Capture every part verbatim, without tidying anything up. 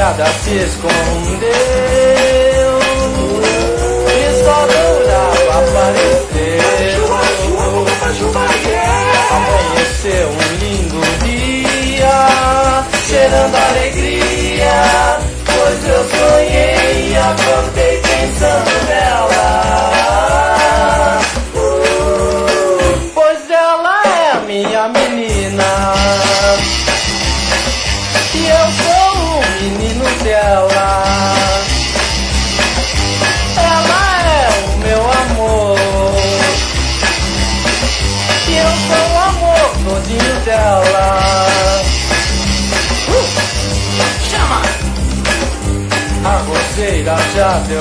madrugada se escondeu e só durava aparecer. Amanheceu um lindo dia, cheirando alegria, pois eu sonhei e acordei pensando nela. uh, Pois ela é minha menina e eu sou o menino dela. Ela é o meu amor e eu sou o amor todinho dela. uh! Chama! A roseira já deu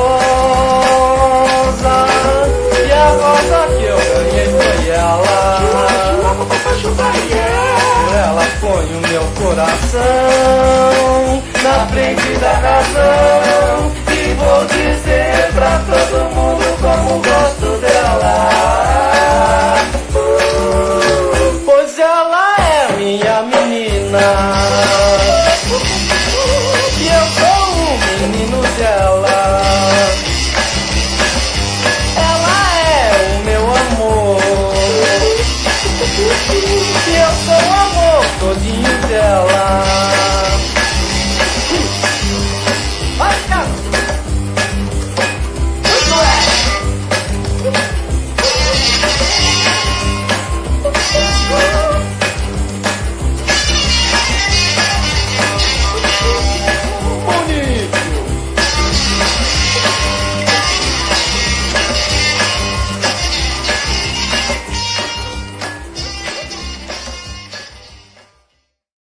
rosa e a rosa que eu ganhei foi ela. Ela põe o meu coração na frente da razão.